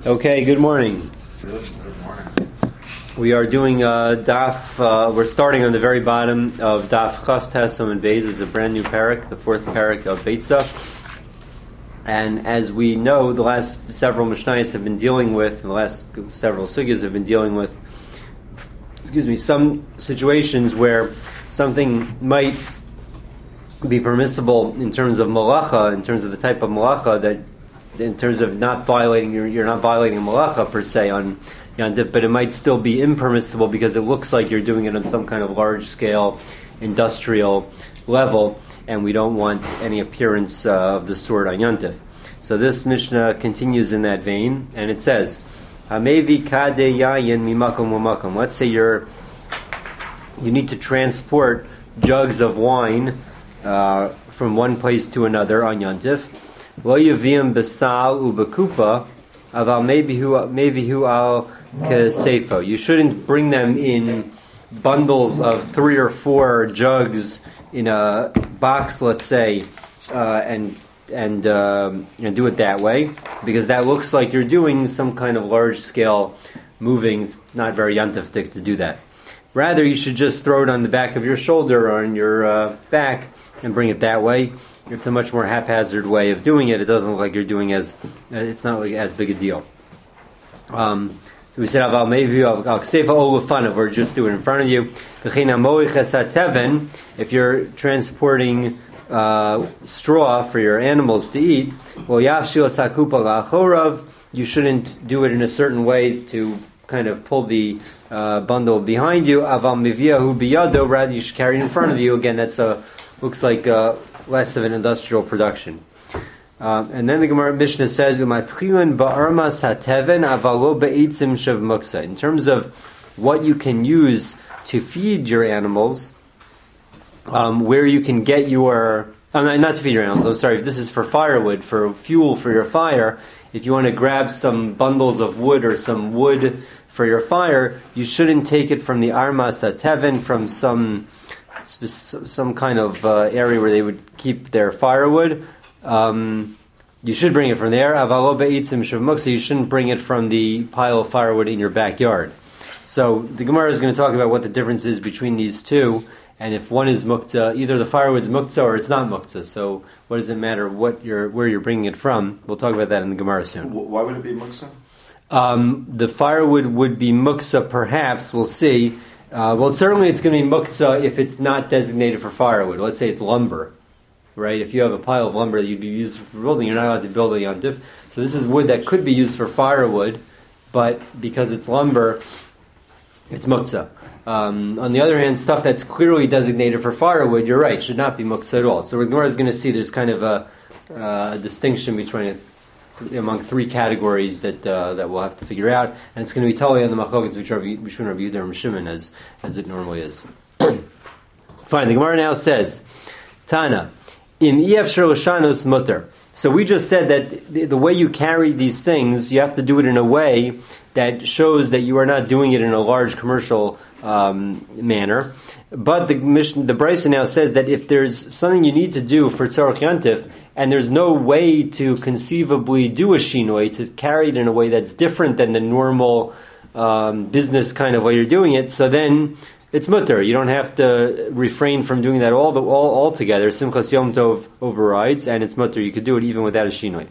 Okay, good morning. Good morning. We are doing we're starting on the very bottom of Daf Chavtes Amud Beis. It's a brand new parak, the fourth parak of Beitzah. And as we know, the last several Mishnayos have been dealing with, the last several sugyas have been dealing with, some situations where something might be permissible in terms of malacha, in terms of the type of malacha that, in terms of not violating, you're not violating malacha per se on Yontif, but it might still be impermissible because it looks like you're doing it on some kind of large-scale industrial level, and we don't want any appearance of the sort on Yontif. So this Mishnah continues in that vein, and it says, Hamevi kade yayin mimakom umakom. Let's say you need to transport jugs of wine from one place to another on Yontif. Lo yavim besal ubekupa, aval maybe who al kesefo. You shouldn't bring them in bundles of 3 or 4 jugs in a box, let's say, and do it that way, because that looks like you're doing some kind of large scale moving. It's not very yantiftik to do that. Rather, you should just throw it on the back of your shoulder or on your back and bring it that way. It's a much more haphazard way of doing it. It doesn't look like you're doing it's not like as big a deal. So we said, Aval Mevi al Kseifa Olufanav, or just do it in front of you. If you're transporting straw for your animals to eat, well, Yafshil Sakupa Lachorav, you shouldn't do it in a certain way to kind of pull the bundle behind you. Aval Meviahu Biyado, rather you should carry it in front of you. Again, that's looks like less of an industrial production. And then the Gemara Mishnah says, in terms of what you can use to feed your animals, where you can get your... not to feed your animals, I'm sorry, this is for firewood, for fuel for your fire. If you want to grab some bundles of wood or some wood for your fire, you shouldn't take it from the Armas HaTeven, from some kind of area where they would keep their firewood. You should bring it from there. So you shouldn't bring it from the pile of firewood in your backyard. So the Gemara is going to talk about what the difference is between these two, and if one is muktzah, either the firewood's muktzah or it's not muktzah. So what does it matter where you're bringing it from? We'll talk about that in the Gemara soon. Why would it be muktzah? The firewood would be muktzah, perhaps. We'll see. Certainly it's going to be muktzah if it's not designated for firewood. Let's say it's lumber, right? If you have a pile of lumber that you'd be used for building, you're not allowed to build a yontif. So this is wood that could be used for firewood, but because it's lumber, it's muktzah. On the other hand, stuff that's clearly designated for firewood, you're right, should not be muktzah at all. So the Gemara is going to see there's kind of a distinction among 3 categories that we'll have to figure out, and it's going to be totally on the machlokas between Rabbi Yehuda and Shimon as it normally is. Fine. The Gemara now says, Tana, in Efshar Lashanos Mutter. So we just said that the way you carry these things, you have to do it in a way that shows that you are not doing it in a large commercial manner. But the Brisa now says that if there's something you need to do for Tzarech Yantif, and there's no way to conceivably do a shinoi, to carry it in a way that's different than the normal business kind of way you're doing it, so then it's mutter. You don't have to refrain from doing that all together. Simchas Yom Tov overrides, and it's mutter. You could do it even without a shinoi.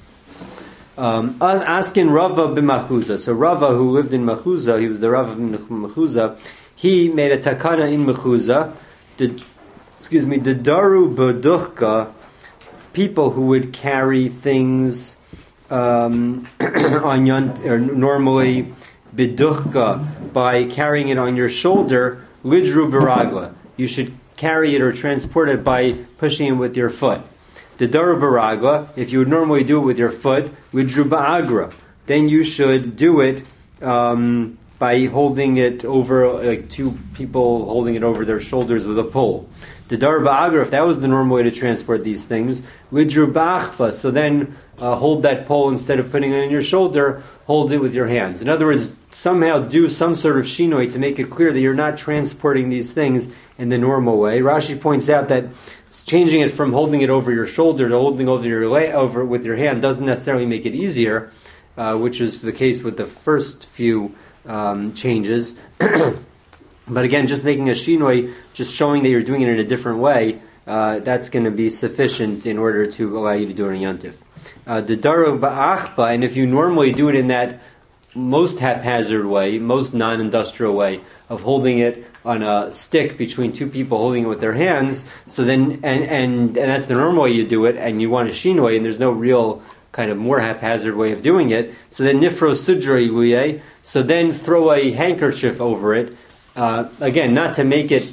Askin Rava b'Machuza. So Rava, who lived in Machuza, he was the Rava of Machuza, he made a takana in Machuza. The Daru B'Duchka, people who would carry things on Yont, or normally B'Duchka, by carrying it on your shoulder, Lidru Baragla. You should carry it or transport it by pushing it with your foot. The Daru Baragla, if you would normally do it with your foot, Lidru Ba'agra, then you should do it by holding it over, like 2 people holding it over their shoulders with a pole. The Daru Ba'agra, if that was the normal way to transport these things, Lidru Ba'achpa, so then hold that pole instead of putting it on your shoulder, hold it with your hands. In other words, somehow do some sort of shinoi to make it clear that you're not transporting these things in the normal way. Rashi points out that changing it from holding it over your shoulder to holding over with your hand doesn't necessarily make it easier. which is the case with the first few changes. But again, just making a shinoi, just showing that you're doing it in a different way, that's going to be sufficient in order to allow you to do it on Yontif. The daru ba'achba, and if you normally do it in that most haphazard way, most non-industrial way of holding it on a stick between two people holding it with their hands, so then and that's the normal way you do it, and you want a shinoi, and there's no real kind of more haphazard way of doing it. So then nifro sudra iluye, so then throw a handkerchief over it. Again, not to make it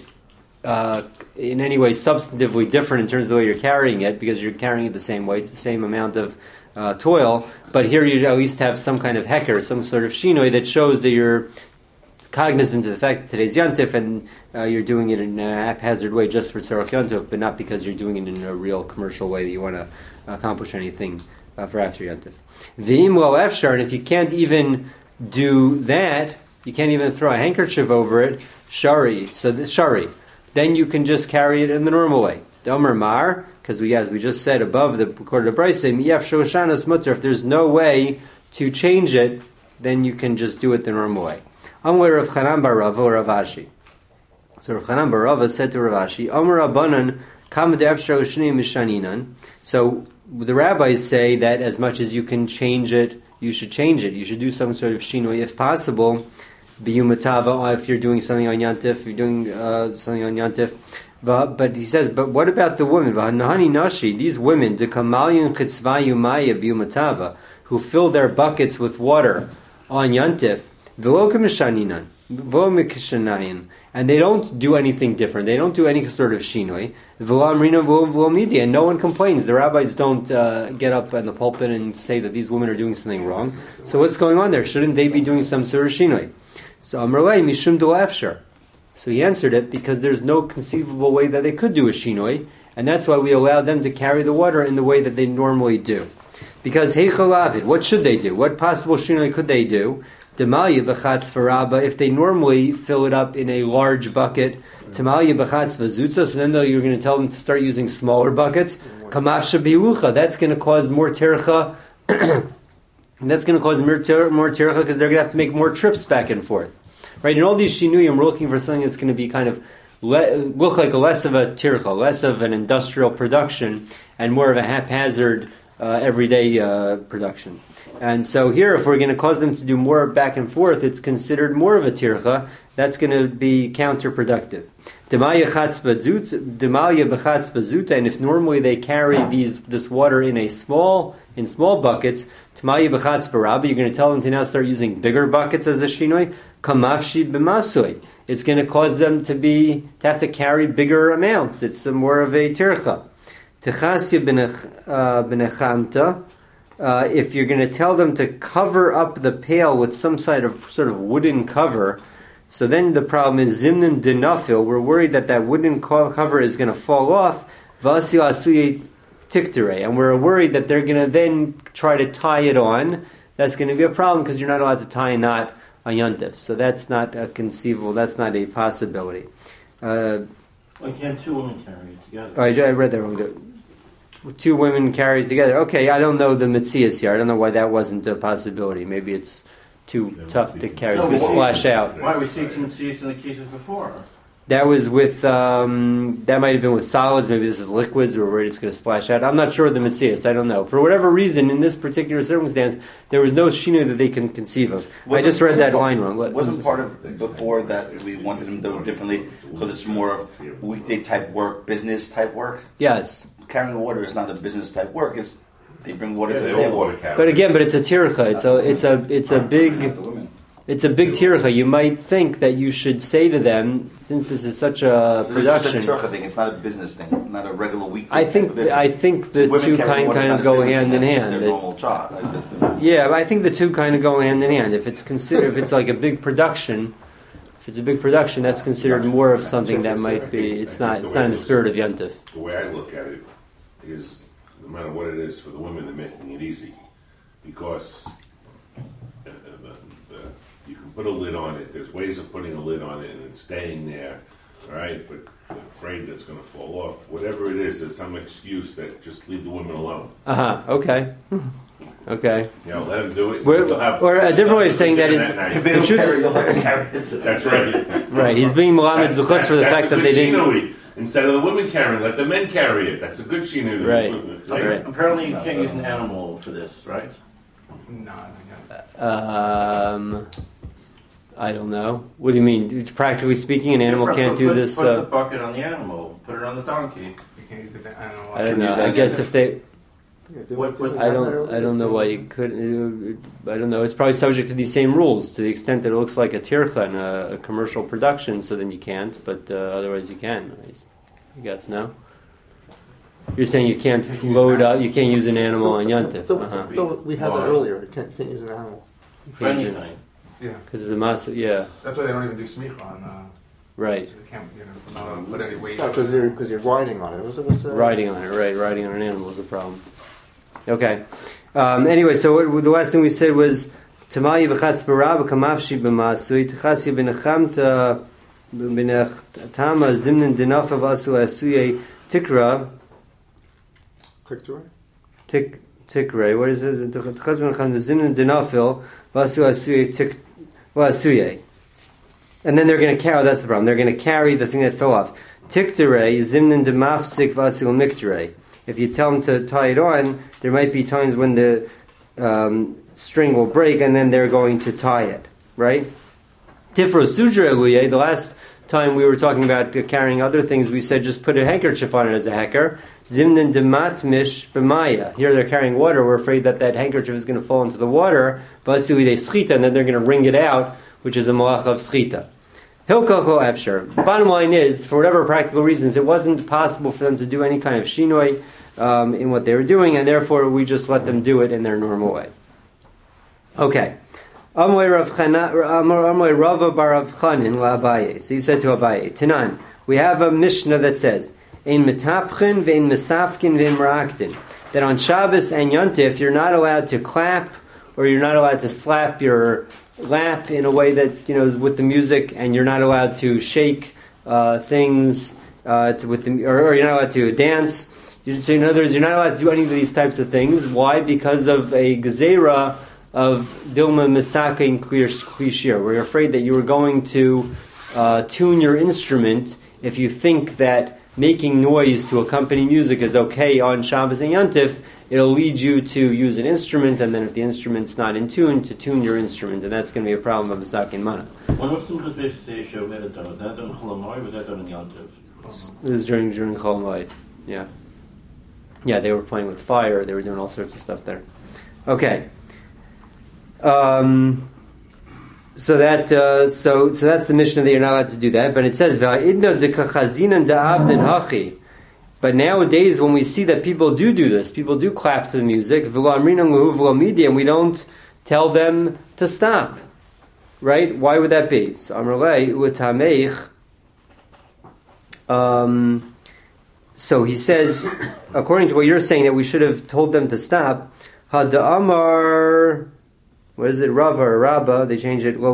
in any way substantively different in terms of the way you're carrying it, because you're carrying it the same way, it's the same amount of toil, but here you at least have some kind of heker, some sort of shinoi that shows that you're cognizant of the fact that today's Yontif and you're doing it in a haphazard way just for Tzarech Yontif, but not because you're doing it in a real commercial way that you want to accomplish anything for after Yontif. V'im lo efshar, and if you can't even do that, you can't even throw a handkerchief over it, shari, then you can just carry it in the normal way. Domer mar, because as we just said above the recorded brayso, if there's no way to change it, then you can just do it the normal way. Amar Rav Chanan bar Rava or Rav Ashi. So Rav Chanan bar Rava said to Rav Ashi, Amar Rabbanan kam de'efshar u'shneim mishaninan. So the rabbis say that as much as you can change it, you should change it. You should do some sort of shinoi if possible. Biyumatava, if you're doing something on Yantif, you're doing something on Yantif. But he says, but what about the women? V'hanahani nashi, these women, dekamalyon chitzvayu maya biyumatava, who fill their buckets with water on Yantif, v'lo kamishaninan, v'lo mikishanayin, and they don't do anything different. They don't do any sort of shinoi. V'lo amrina v'lo midi, and no one complains. The rabbis don't get up in the pulpit and say that these women are doing something wrong. So what's going on there? Shouldn't they be doing some sort of shinoi? So Amrlei mishum do efshar. So he answered it because there's no conceivable way that they could do a shinoi, and that's why we allow them to carry the water in the way that they normally do. Because heichalavid, what should they do? What possible shinoi could they do? Demalya b'chatz faraba, if they normally fill it up in a large bucket, Tamalya b'chatz v'zutza, so then though you're going to tell them to start using smaller buckets, kamafsha bi'ucha, that's going to cause more tercha. And that's going to cause more tircha because they're going to have to make more trips back and forth. Right? In all these shinuyim, we're looking for something that's going to be kind of look like less of a tircha, less of an industrial production, and more of a haphazard, everyday production. And so here, if we're going to cause them to do more back and forth, it's considered more of a tircha. That's going to be counterproductive. Demalya b'chatz bazuta, and if normally they carry this water in small buckets, Tamalya b'chatz barabba, you're going to tell them to now start using bigger buckets as a shinoi. Kamafshi b'masui, it's going to cause them to have to carry bigger amounts. It's more of a tircha. Techasya b'nechamta, if you're going to tell them to cover up the pail with some sort of wooden cover, so then the problem is zimnin denafil. We're worried that wooden cover is going to fall off. Vasi asuye tiktere, and we're worried that they're going to then try to tie it on. That's going to be a problem because you're not allowed to tie a knot on Yontif. So that's not conceivable. That's not a possibility. Why can't two women carry it together? I read that wrong. Two women carry it together. Okay, I don't know the Metzias here. I don't know why that wasn't a possibility. Maybe it's too tough to carry. It's going to splash out. Why we see some Metzias in the cases before? That was with, that might have been with solids. Maybe this is liquids. We're worried it's going to splash out. I'm not sure of the Metzias. I don't know. For whatever reason, in this particular circumstance, there was no shinu that they can conceive of. I just read that line wrong. Wasn't part of before that we wanted them to do it differently because it's more of weekday type work, business type work? Yes. Carrying water is not a business type work. They bring water to the table. But again, it's a tircha. It's a big tircha. You might think that you should say to them, since this is such a production. It's just a tircha thing. It's not a business thing. Not a regular weekday. I think the two kind of go hand in hand. Their normal job. Yeah, but I think the two kind of go hand in hand. If it's like a big production. If it's a big production, that's considered more of something that might be. It's not in the spirit of Yontif. The way I look at it is, no matter what it is for the women, they're making it easy because you can put a lid on it. There's ways of putting a lid on it and it's staying there, all right? But they're afraid that it's going to fall off. Whatever it is, there's some excuse that just leave the women alone. Okay. Okay. Let him do it. Or a different way of saying that is, If they don't carry, you'll have to carry it. That's right. right, he's being Melamed Zuchus for the fact that they didn't. Shinui. Instead of the women carrying, let the men carry it. That's a good shinui. Right. Right. Apparently you can't use an animal for this, right? No, I guess. I don't know. What do you mean? Practically speaking, an animal can't do this. Put the bucket on the animal. Put it on the donkey. You can't use the animal. I don't know. I guess if they. What- I don't know why you could. I don't know. It's probably subject to these same rules to the extent that it looks like a tircha in a commercial production. So then you can't, but otherwise you can. I guess no. You're saying you can't load up. You can't use an animal on Yontif. We had that earlier. You can't use an animal. For anything. Yeah. Because it's a masa. Yeah. That's why they don't even do smicha on. Right. They can't, not put any weight. Because you're riding on it. Riding on it. Right. Riding on an animal is a problem. Okay. Anyway, so the last thing we said was Tamayi b'chatz barab kamavshi b'masui tchatzi b'nechamta b'nechtama zimnin dinafav asu asuye tikra tikre. What is it? Tchatz b'nechamta zimnin dinafil vasu asuye asuye. And then they're going to carry. That's the problem. They're going to carry the thing that fell off. Tiktare zimnin demafsik vasu miktare. If you tell them to tie it on, there might be times when the string will break, and then they're going to tie it, right? Tifro sudra eluye. The last time we were talking about carrying other things, we said just put a handkerchief on it as a hecker. Zimnin demat mish b'maya. Here they're carrying water. We're afraid that handkerchief is going to fall into the water. Vasui de schita, and then they're going to wring it out, which is a malach of schita. Hilkacho efshar. Bottom line is, for whatever practical reasons, it wasn't possible for them to do any kind of shinoi in what they were doing, and therefore we just let them do it in their normal way. Okay. Amrei Rava bar Rav Chanin la'Abaye. So he said to Abaye, Tanan, we have a Mishnah that says, Ein metapchin ve'ein mesafkin ve'ein meraktin. That on Shabbos and Yontif, you're not allowed to clap, or you're not allowed to slap your lap in a way that, is with the music, and you're not allowed to shake things or you're not allowed to dance. So in other words, you're not allowed to do any of these types of things. Why? Because of a gezerah of Dilma Misaka in Klishir. We're afraid that you are going to tune your instrument if you think that making noise to accompany music is okay on Shabbos and Yontif. It'll lead you to use an instrument, and then if the instrument's not in tune, to tune your instrument, and that's going to be a problem of Misaka and Mana. When was Simchas Beis Yeshu made it done? Was that done in Chol Hamoed or was that done in Yontif? It was during Chol Hamoed. Yeah. Yeah, they were playing with fire. They were doing all sorts of stuff there. Okay. So that's the Mishnah that you're not allowed to do that. But it says Va'idna dekachazinan da'avdin hachi. But nowadays, when we see that people do this, people do clap to the music, and we don't tell them to stop. Right? Why would that be? So Amrulay utameich. So he says, according to what you're saying, that we should have told them to stop. Hada'amar, what is it? Rava or Rabba? They changed it.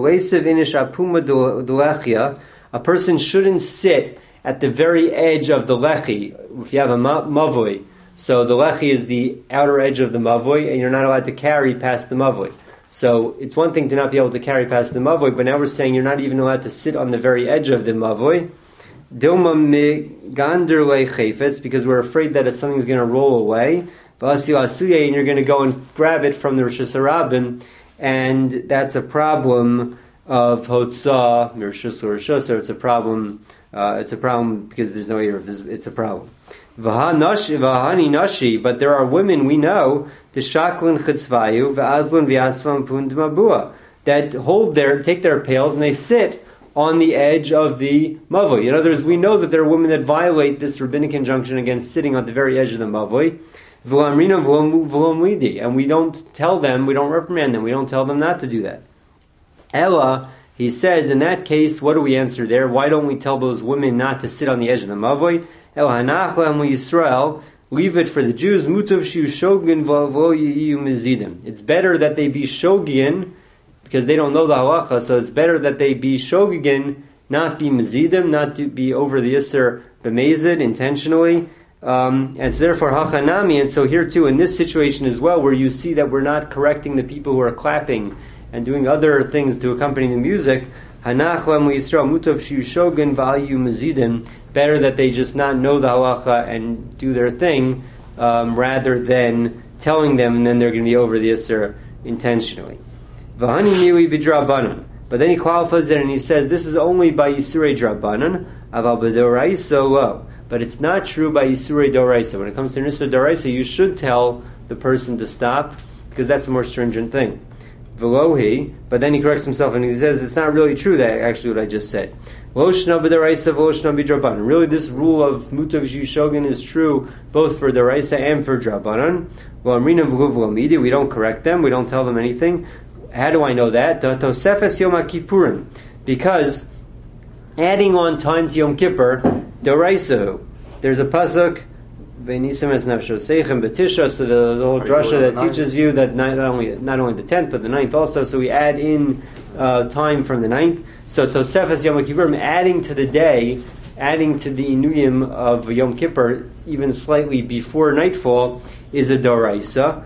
A person shouldn't sit at the very edge of the lechi. If you have a mavoi, so the lechi is the outer edge of the mavoi, and you're not allowed to carry past the mavoi. So it's one thing to not be able to carry past the mavoi, but now we're saying you're not even allowed to sit on the very edge of the mavoi. Dilma megander lechefetz, because we're afraid that if something's going to roll away, and you're going to go and grab it from the Rosh Hashanah, and that's a problem of Hotzah, Mirshus or Rishus, or it's a problem because there's no Erev, it's a problem. Vahani nashi, but there are women we know, the shaklin chitzvayu, v'azlun v'asvam pundmabua, that take their pails and they sit on the edge of the mavoi. In other words, we know that there are women that violate this rabbinic injunction against sitting on the very edge of the mavoi. And we don't tell them, we don't reprimand them, we don't tell them not to do that. Ella, he says, in that case, what do we answer there? Why don't we tell those women not to sit on the edge of the mavoi? El hanachla and Yisrael, leave it for the Jews. Mutav shiu shogin v'avo yiyu mizidim. It's better that they be shogin, because they don't know the halacha, so it's better that they be shogin, not be mizidim, not to be over the yisr b'mezid intentionally. And so therefore hachanami, and so here too, in this situation as well, where you see that we're not correcting the people who are clapping and doing other things to accompany the music, hanach lemu Yisrael mutav shiyu shogun v'ayu mazidim, better that they just not know the halacha and do their thing, rather than telling them and then they're going to be over the Isser intentionally. V'hani miwi b'drabanan. But then he qualifies it and he says, this is only by Yisurei Drabanan, aval b'doraisa lo. But it's not true by Yisurei Doraisa. When it comes to Nisur Doraisa, you should tell the person to stop, because that's the more stringent thing. Velohi, but then he corrects himself and he says, it's not really true that actually what I just said. Lo shna b'doraisa, v'lo shna b'drabanan. Really, this rule of Mutav Shiyu Shogun is true both for Doraisa and for Drabanan. We don't correct them, we don't tell them anything. How do I know that? Tosefes Yom Kippurim, because adding on time to Yom Kippur, Doraisa. There's a pasuk, V'nisam es nafshoseichem b'tisha, so the whole drasha that teaches you that not only the 10th but the 9th also. So we add in time from the 9th. So Tosefes Yom Kippurim, adding to the day, adding to the inuyim of Yom Kippur, even slightly before nightfall, is a Doraisa.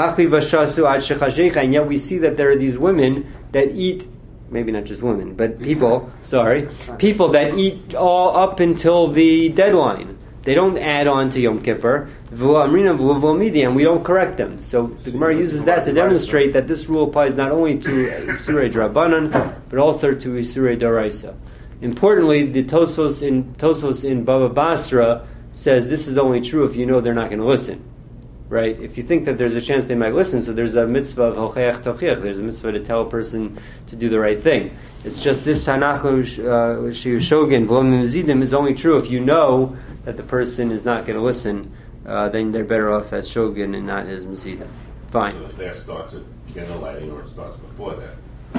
And yet we see that there are these women that eat, maybe not just women, but people that eat all up until the deadline. They don't add on to Yom Kippur, and we don't correct them. So the Gemara uses that to demonstrate that this rule applies not only to Isurei Drabanan, but also to Isurei Doraisa. Importantly, the Tosfos in Baba Basra says this is only true if you know they're not going to listen. Right? If you think that there's a chance they might listen, so there's a mitzvah of hocheach tochiach. There's a mitzvah to tell a person to do the right thing. It's just this hanach shiyu shogun v'lo mizidim is only true if you know that the person is not going to listen. Then they're better off as shogun and not as mizidim. Fine. So the fast starts at candle lighting, or it starts before that.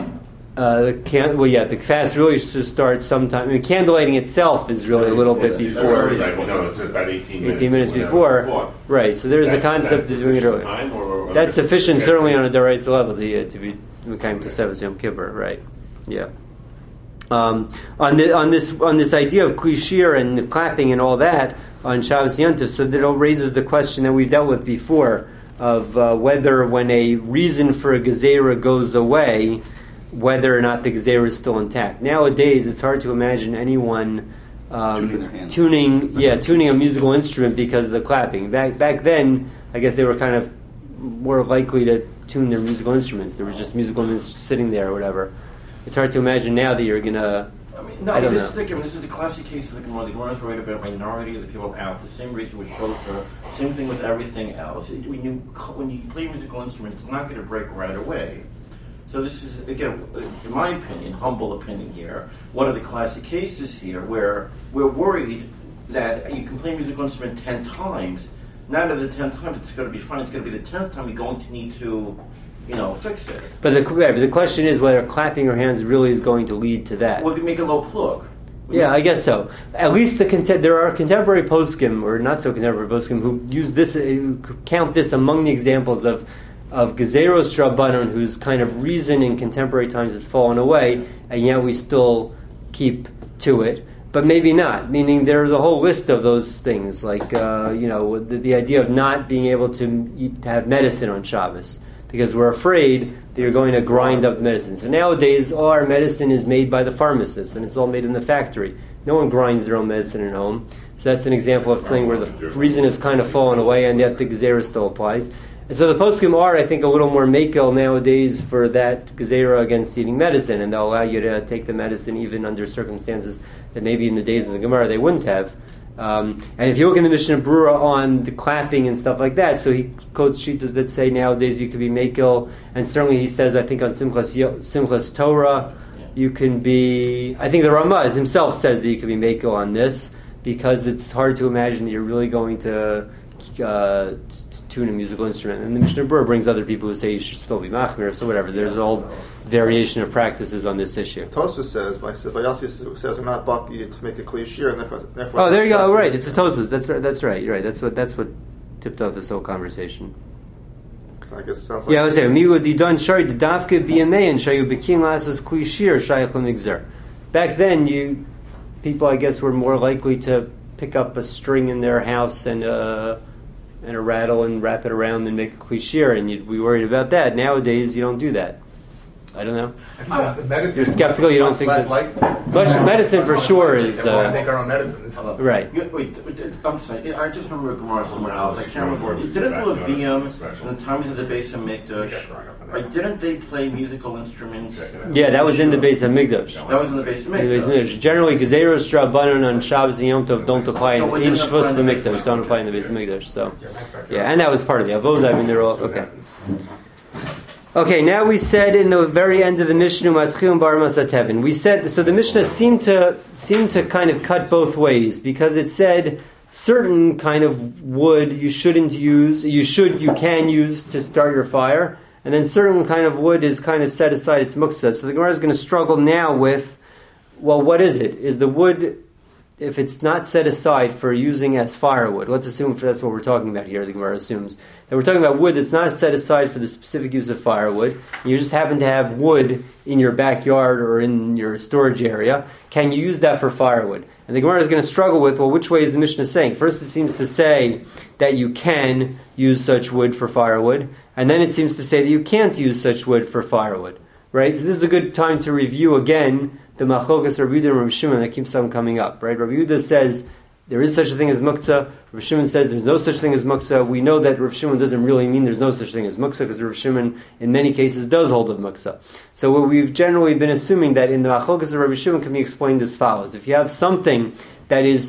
The fast really should start sometime. I mean, candlelighting itself is really a little bit before. It's about 18 minutes before. Right, so there's the concept of doing it earlier. That's sufficient, certainly on a Daraisa level, to be Mekayim Tosefes Yom Kippur, right? Yeah. On this idea of Kli Shir and the clapping and all that on Shabbos Yontif, so that it raises the question that we've dealt with before of whether when a reason for a Gezerah goes away, whether or not the Gezerah is still intact. Nowadays, it's hard to imagine anyone tuning a musical instrument because of the clapping. Back then, I guess they were kind of more likely to tune their musical instruments. There was just musical instruments sitting there or whatever. It's hard to imagine now that you're going to... This is a classic case of the Gemara. The Gemara is right about a minority of the people out. The same reason with shofar, same thing with everything else. When you play a musical instrument, it's not going to break right away. So this is, again, in my opinion, humble opinion here, one of the classic cases here where we're worried that you can play a musical instrument 10 times. Not of the 10 times it's going to be fine. It's going to be the 10th time you're going to need to, fix it. But the question is whether clapping your hands really is going to lead to that. Well, we can make a low plug. Yeah, I guess so. At least there are contemporary poskim, or not so contemporary poskim, who use this, who count this among the examples of Gezeros Drabanan, whose kind of reason in contemporary times has fallen away, and yet we still keep to it. But maybe not, meaning there's a whole list of those things, like, the idea of not being able to have medicine on Shabbos, because we're afraid that you're going to grind up medicine. So nowadays, all our medicine is made by the pharmacists, and it's all made in the factory. No one grinds their own medicine at home. So that's an example of something where the reason has kind of fallen away, and yet the Gezerah still applies. And so the poskim are, I think, a little more makel nowadays for that gezerah against eating medicine, and they'll allow you to take the medicine even under circumstances that maybe in the days of the Gemara they wouldn't have. And if you look in the Mishnah Brura on the clapping and stuff like that, so he quotes shittas that say nowadays you could be makel, and certainly he says, I think on Simchas Torah, you can be, I think the Ramah himself says that you can be makel on this, because it's hard to imagine that you're really going to tune a musical instrument. And the Mishnah Brura brings other people who say you should still be machmir, so whatever. There's all variation of practices on this issue. Tosfos says, Vayasi says, I'm not baki to make a clear shear, and therefore. Oh, there you go. Right, it's a Tosfos. That's right. You're right. That's what tipped off this whole conversation. So I guess it sounds like. Yeah, I was saying, Migu Didon Shari Davke B'Yamei and Shayu Bekin Lasas Kli Shir Shayach L'Migzer. Back then, people, I guess, were more likely to pick up a string in their house and a rattle and wrap it around and make a klishir, and you'd be worried about that. Nowadays, you don't do that. I don't know. Medicine, You're skeptical. You don't think less that medicine for sure is They want to make our own medicines. right. Wait, I'm sorry. I just remember a Gemara somewhere else. I can't remember. Didn't the Levium in the times of the Beis Hamikdash? Right? Didn't they play musical instruments? Yeah, that was in the Beis Hamikdash. That was in the Beis Hamikdash. Generally, Gezeros Rabbanon on Shabbos and Yom Tov don't apply in Shvus Hamikdash. Don't apply in the Beis Hamikdash. So, yeah, and that was part of the Avodah. I mean, they're all okay. Okay, now we said in the very end of the Mishnah, Matchilin Bar Masatevin. We said so. The Mishnah seemed to kind of cut both ways because it said certain kind of wood you shouldn't use. You can use to start your fire, and then certain kind of wood is kind of set aside. It's muktzah. So the Gemara is going to struggle now with, well, what is it? Is the wood, if it's not set aside for using as firewood? Let's assume that's what we're talking about here. The Gemara assumes that we're talking about wood that's not set aside for the specific use of firewood. You just happen to have wood in your backyard or in your storage area. Can you use that for firewood? And the Gemara is going to struggle with, well, which way is the Mishnah saying? First, it seems to say that you can use such wood for firewood, and then it seems to say that you can't use such wood for firewood. Right? So this is a good time to review again the Machlokas Rabbi Yehuda and Rabbi Shimon that keeps on coming up. Right? Rabbi Yehuda says there is such a thing as muktzah. Rabbi Shimon says there's no such thing as muktzah. We know that Rabbi Shimon doesn't really mean there's no such thing as muktzah because Rabbi Shimon in many cases does hold of muktzah. So what we've generally been assuming that in the Machlokas of Rabbi Shimon can be explained as follows. If you have something that is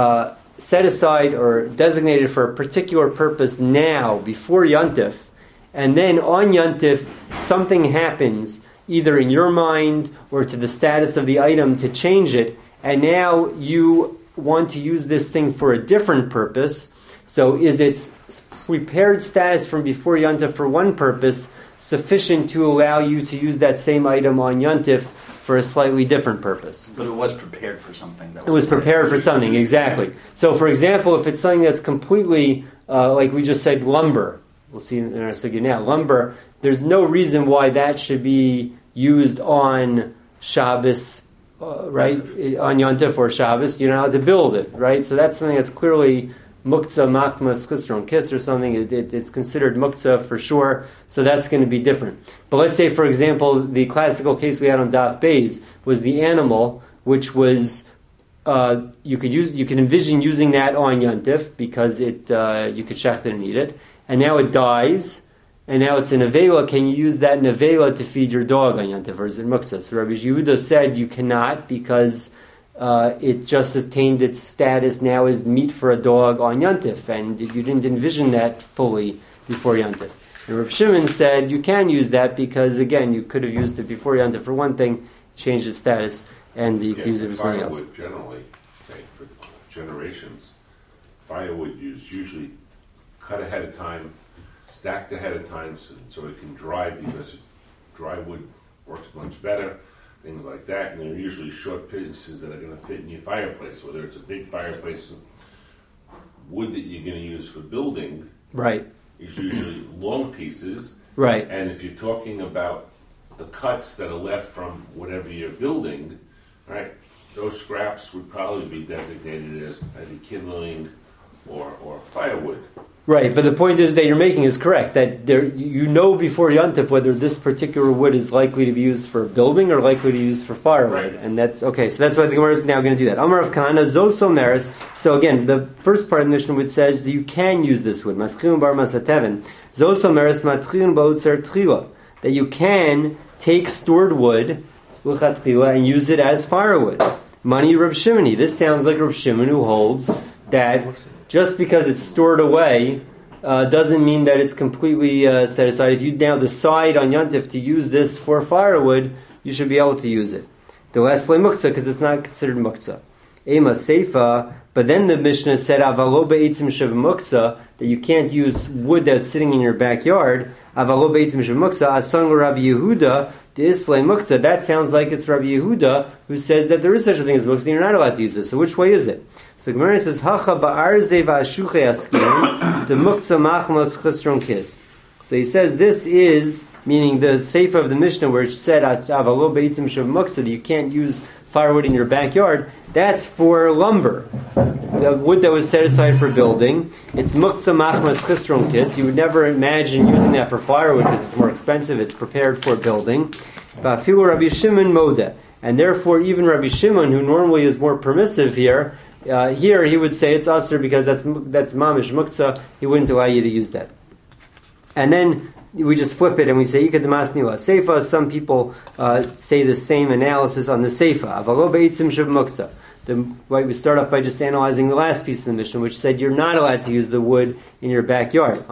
set aside or designated for a particular purpose now before Yontif, and then on Yontif something happens either in your mind or to the status of the item to change it, and now you want to use this thing for a different purpose. So is its prepared status from before Yontif for one purpose sufficient to allow you to use that same item on Yontif for a slightly different purpose? But it was prepared for something. It was prepared for something, exactly. So for example, if it's something that's completely, like we just said, lumber, we'll see in our sugya now, lumber, there's no reason why that should be used on Shabbos, right? On Yontif or Shabbos, you're not allowed to build it, right? So that's something that's clearly muktzah, machmas, chisron, kiss or something. It's considered muktzah for sure, so that's going to be different. But let's say, for example, the classical case we had on Daf Beis was the animal, which was you can envision using that on Yontif because you could shecht it and eat it, and now it dies. And now it's in Avela. Can you use that in Avela to feed your dog on Yontif, or is it muktzah? So Rabbi Yehuda said you cannot because it just attained its status now as meat for a dog on Yontif, and you didn't envision that fully before Yontif. And Rabbi Shimon said you can use that because, again, you could have used it before Yontif for one thing, changed its status, and you can use it for something else. Firewood generally, for generations, firewood is usually cut ahead of time, stacked ahead of time so it can dry because dry wood works much better, things like that. And they're usually short pieces that are going to fit in your fireplace, whether it's a big fireplace. Wood that you're going to use for building right. is usually long pieces. Right. And if you're talking about the cuts that are left from whatever you're building, right, those scraps would probably be designated as either kindling or firewood. Right, but the point is that you're making is correct, that you know before Yontif whether this particular wood is likely to be used for building or likely to be used for firewood. Right. And that's, okay, so that's why the Gemara is now going to do that. Amar of Kahana, Zosomeres. So again, the first part of the Mishnah would says that you can use this wood, Matchilin bar masateven. Zosomeres matchilin ba'otzer tchila. That you can take stored wood, l'chatchila, and use it as firewood. Mani Reb Shimoni. This sounds like Reb Shimon who holds that just because it's stored away doesn't mean that it's completely set aside. If you now decide on Yontif to use this for firewood, you should be able to use it. The Lesle Muktzah, because it's not considered Muktzah. Ema Seifa, but then the Mishnah said, Avalo be'itzim shev Muktzah, that you can't use wood that's sitting in your backyard. Avalo be'itzim shev Muktzah, Asang Rabbi Yehuda, the Islay Muktzah. That sounds like it's Rabbi Yehuda who says that there is such a thing as Muktzah, and you're not allowed to use it. So which way is it? So the Gemara says, "Hacha ba'arze va'ashuche askin the muktzah machmas chisron kis." So he says this is meaning the sefer of the Mishnah where it said avalo beitzim shav muktzah that you can't use firewood in your backyard, that's for lumber. The wood that was set aside for building, it's muktzah machmas chisron kis. You would never imagine using that for firewood because it's more expensive. It's prepared for building. V'afilu Rabbi Shimon moda, and therefore even Rabbi Shimon, who normally is more permissive here, here he would say it's usher because that's mamish muktzah. He wouldn't allow you to use that. And then we just flip it and we say, Ikadamasnila Seifa. Some people say the same analysis on the Seifa. Avalo be'itzim shav muktzah. We start off by just analyzing the last piece of the Mishnah, which said you're not allowed to use the wood in your backyard.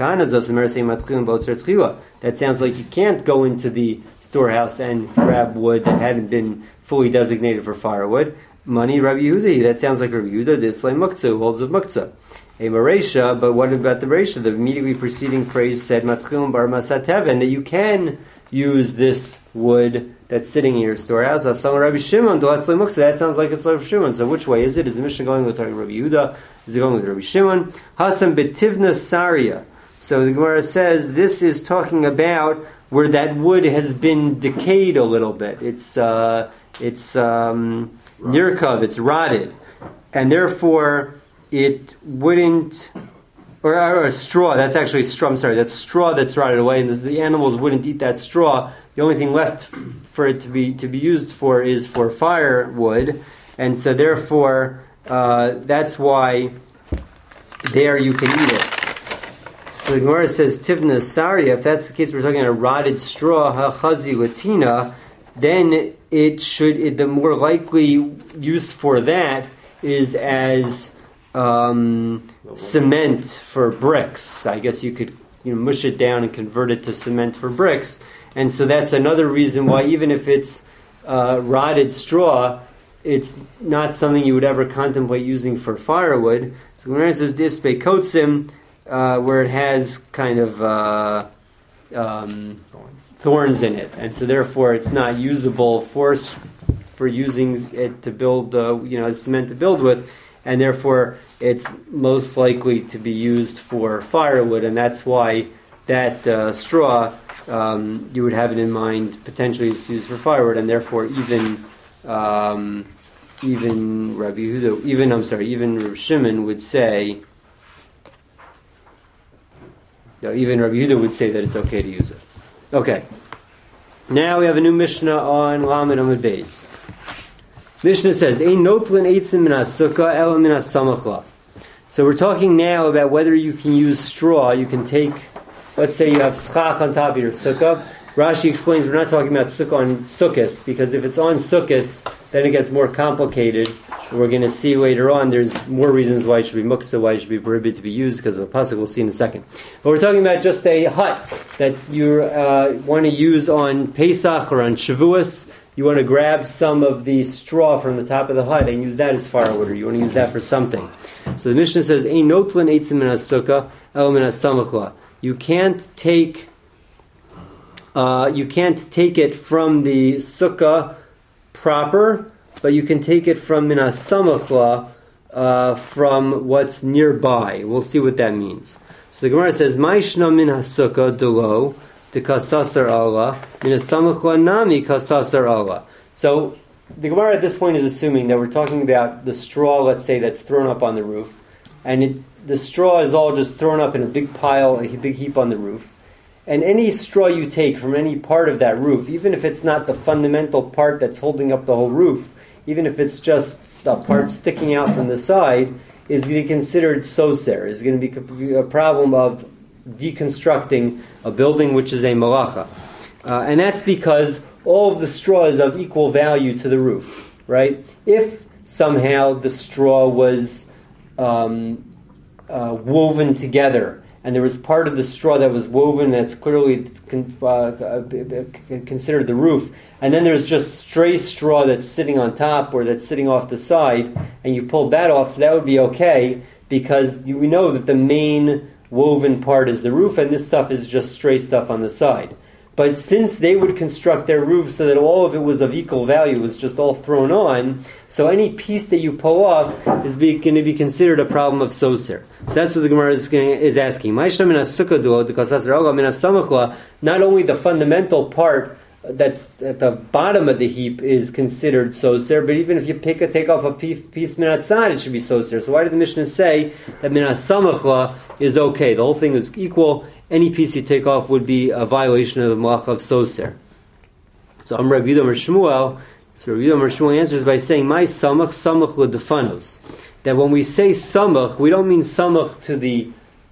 That sounds like you can't go into the storehouse and grab wood that hadn't been fully designated for firewood. Mani Rabbi Yehuda. That sounds like Rabbi Yehuda, the Islam muktzah, who holds of muktzah. A Maresha, but what about the Maresha? The immediately preceding phrase said Matchilum bar Masateven, that you can use this wood that's sitting in your storehouse. Asal Rabbi Shimon, that sounds like it's Rabbi Shimon. So which way is it? Is the Mishnah going with Rabbi Yehuda? Is it going with Rabbi Shimon? Hasam betivna saria. So the Gemara says this is talking about where that wood has been decayed a little bit. It's nirkav, it's rotted, and therefore it wouldn't, or straw. That's actually straw. I'm sorry, that's straw that's rotted away, and the animals wouldn't eat that straw. The only thing left for it to be used for is for firewood, and so therefore that's why there you can eat it. So the Gemara says tivna saria. If that's the case, we're talking about rotted straw, hachazi latina. Then the more likely use for that is as cement for bricks. I guess you could mush it down and convert it to cement for bricks. And so that's another reason why even if it's rotted straw, it's not something you would ever contemplate using for firewood. So when it says dispe kotsim, where it has kind of thorns in it, and so therefore it's not usable for using it to build, cement to build with, and therefore it's most likely to be used for firewood, and that's why that straw you would have it in mind potentially is used for firewood, and therefore even Rabbi Shimon would say. Even Rabbi Yehuda would say that it's okay to use it. Okay. Now we have a new Mishnah on Lamed Amud Beis. Mishnah says, "Ein notlin eitzim min hasukah ela min hasamachla." So we're talking now about whether you can use straw. You can take, let's say you have schach on top of your sukkah. Rashi explains we're not talking about sukkah on sukkahs, because if it's on sukkahs, then it gets more complicated. We're going to see later on there's more reasons why it should be muktzah, why it should be prohibited to be used because of a pasuk. We'll see in a second. But we're talking about just a hut that you want to use on Pesach or on Shavuos. You want to grab some of the straw from the top of the hut and use that as firewood, or you want to use that for something. So the Mishnah says, "Ein notlin eitzim min hasukah el min hasamachla." You can't take it from the sukkah proper, but you can take it from min hasamachla, from what's nearby. We'll see what that means. So the Gemara says, "Ma'ishna min hasukah delo de kasasar Allah min hasamachla nami kasasar Allah." So the Gemara at this point is assuming that we're talking about the straw, let's say, that's thrown up on the roof, and the straw is all just thrown up in a big pile, a big heap on the roof. And any straw you take from any part of that roof, even if it's not the fundamental part that's holding up the whole roof, even if it's just a part sticking out from the side, is going to be considered soser. Is going to be a problem of deconstructing a building which is a malacha. And that's because all of the straw is of equal value to the roof, right? If somehow the straw was woven together, and there was part of the straw that was woven that's clearly considered the roof, and then there's just stray straw that's sitting on top or that's sitting off the side, and you pulled that off, so that would be okay, because we know that the main woven part is the roof, and this stuff is just stray stuff on the side. But since they would construct their roofs so that all of it was of equal value, was just all thrown on, so any piece that you pull off is going to be considered a problem of soser. So that's what the Gemara is asking. Not only the fundamental part that's at the bottom of the heap is considered soser, but even if you take off a piece minat tzad, it should be soser. So why did the Mishnah say that minat samachla is okay? The whole thing is equal. Any piece you take off would be a violation of the malacha of soser. So Rabbi Yehuda Shmuel. So Rabbi Yehuda Shmuel answers by saying, "My samach ledefanos." That when we say samach, we don't mean samach to the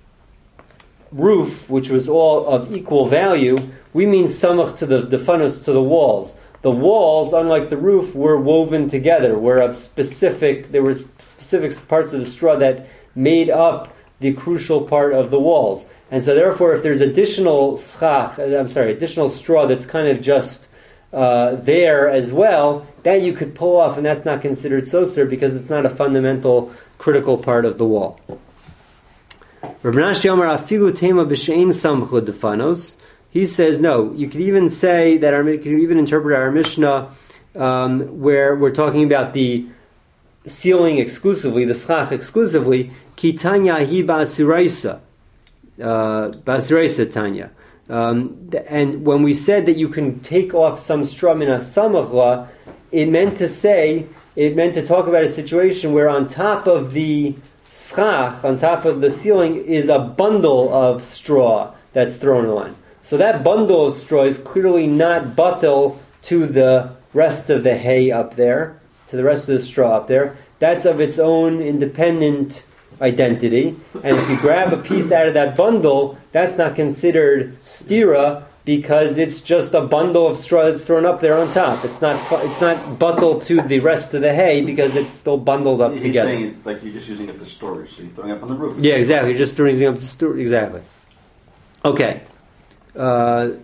roof, which was all of equal value. We mean samach to the defanos, to the walls. The walls, unlike the roof, were woven together. There were specific parts of the straw that made up the crucial part of the walls. And so therefore, if there's additional straw that's kind of just there as well, that you could pull off, and that's not considered soser because it's not a fundamental, critical part of the wall. He says no. You could even say that you could even interpret our Mishnah where we're talking about the ceiling exclusively, the schach exclusively. Kitanya hi basuraisa, basuraisa tanya. And when we said that you can take off some straw min hasamachla, it meant to talk about a situation where on top of the schach, on top of the ceiling, is a bundle of straw that's thrown on. So that bundle of straw is clearly not batel to the rest of the hay up there, to the rest of the straw up there. That's of its own independent identity. And if you grab a piece out of that bundle, that's not considered stira because it's just a bundle of straw that's thrown up there on top. It's not batel to the rest of the hay because it's still bundled up together. He's saying it's like you're just using it for storage, so you're throwing it up on the roof. Yeah, exactly. You're just throwing it up to storage. Exactly. Okay. The